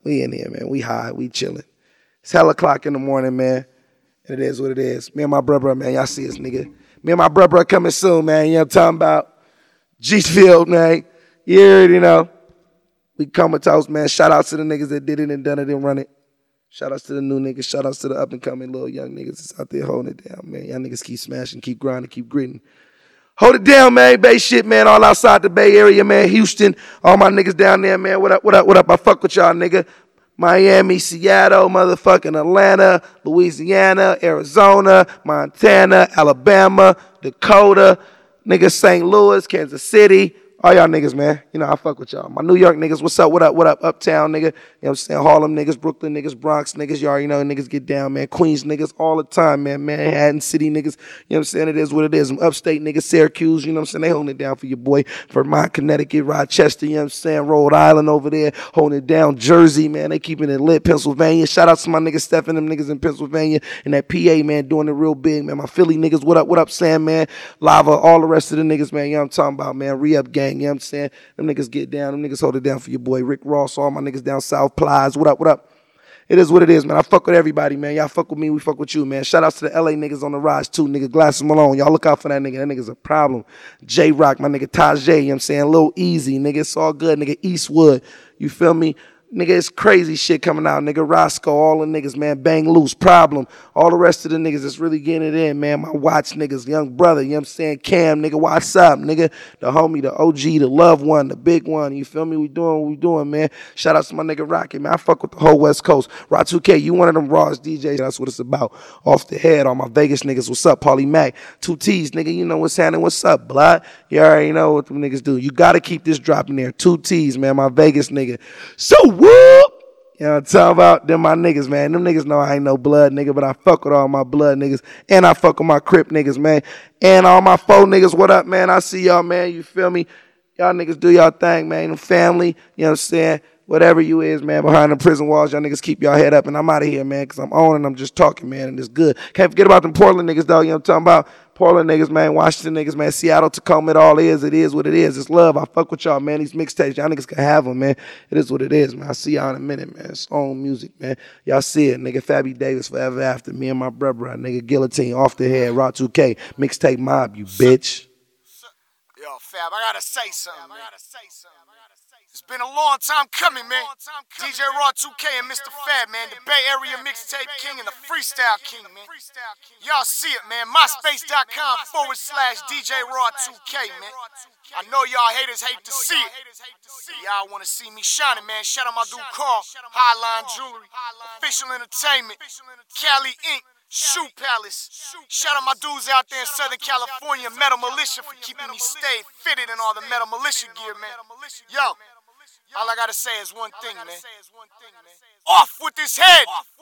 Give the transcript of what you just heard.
We in here, man. We high. We chilling. It's hella o'clock in the morning, man. And it is what it is. Me and my brother, man. Y'all see us, nigga. Me and my brother coming soon, man. You know what I'm talking about? G-Field, man. You already know. We comatose, man. Shout out to the niggas that did it and done it and run it. Shout outs to the new niggas. Shout outs to the up and coming little young niggas that's out there holding it down, man. Y'all niggas keep smashing, keep grinding, keep gritting. Hold it down, man. Bay shit, man. All outside the Bay Area, man. Houston. All my niggas down there, man. What up, what up, what up? I fuck with y'all, nigga. Miami, Seattle, motherfucking Atlanta, Louisiana, Arizona, Montana, Alabama, Dakota, nigga St. Louis, Kansas City. All y'all niggas, man. You know, I fuck with y'all. My New York niggas, what's up, what up, what up? Uptown, nigga. You know what I'm saying? Harlem niggas, Brooklyn niggas, Bronx niggas. You already know niggas get down, man. Queens niggas all the time, man. Manhattan City niggas. You know what I'm saying? It is what it is. Them upstate niggas, Syracuse, you know what I'm saying? They holding it down for your boy. Vermont, Connecticut, Rochester, you know what I'm saying? Rhode Island over there, holding it down. Jersey, man. They keeping it lit. Pennsylvania. Shout out to my niggas, Stephen, them niggas in Pennsylvania. And that PA, man, doing it real big, man. My Philly niggas, what up, Sam, man? Lava, all the rest of the niggas, man. You know what I'm talking about, man? Re-up gang, you know what I'm saying? Them niggas get down. Them niggas hold it down for your boy Rick Ross. All my niggas down South Plies. What up, what up? It is what it is, man. I fuck with everybody, man. Y'all fuck with me. We fuck with you, man. Shout outs to the LA niggas on the rise, too. Nigga Glasses Malone. Y'all look out for that nigga. That nigga's a problem. J-Rock, my nigga Tajay. You know what I'm saying? Lil Easy. Nigga, it's all good. Nigga Eastwood. You feel me? Nigga, it's crazy shit coming out. Nigga Roscoe, all the niggas, man. Bang Loose, Problem. All the rest of the niggas that's really getting it in, man. My Watch niggas, Young Brother, you know what I'm saying? Cam, nigga, what's up, nigga? The homie, the OG, the loved one, the big one. You feel me? We doing what we doing, man. Shout out to my nigga Rocky, man. I fuck with the whole West Coast. Rod 2K, you one of them rawest DJs. That's what it's about. Off the head, all my Vegas niggas. What's up, Paulie Mac? 2 T's, nigga. You know what's happening. What's up, blood? You already know what them niggas do. You got to keep this dropping there. 2 T's, man. My Vegas nigga. So whoop! You know what I'm talking about? Them my niggas, man. Them niggas know I ain't no blood nigga, but I fuck with all my blood niggas. And I fuck with my Crip niggas, man. And all my foe niggas, what up, man? I see y'all, man. You feel me? Y'all niggas do y'all thing, man. Them family, you know what I'm saying? Whatever you is, man, behind the prison walls, y'all niggas keep y'all head up. And I'm out of here, man, because I'm on and I'm just talking, man, and it's good. Can't forget about them Portland niggas, though. You know what I'm talking about? Portland niggas, man, Washington niggas, man, Seattle, Tacoma, it all is. It is what it is. It's love. I fuck with y'all, man. These mixtapes, y'all niggas can have them, man. It is what it is, man. I see y'all in a minute, man. It's own music, man. Y'all see it, nigga. Fabby Davis, Forever After. Me and my brother, nigga. Guillotine, Off the Head, Raw 2K. Mixtape Mob, you bitch. Yo, Fab, I gotta say something, man. It's been a long time coming, man. DJ Raw 2K and Mr. Fab, man. The Bay Area Mixtape King and the Freestyle King, man. Y'all see it, man. MySpace.com/DJ Raw 2K, man. I know y'all haters hate to see it. Y'all wanna see me shining, man. Shout out my dude Carl, Highline Jewelry, Official Entertainment, Cali Inc., Shoe Palace. Shout out my dudes out there in Southern California, Metal Militia, for keeping me stayed fitted in all the Metal Militia gear, man. Yo, all I gotta say is one thing, man. Off with this head!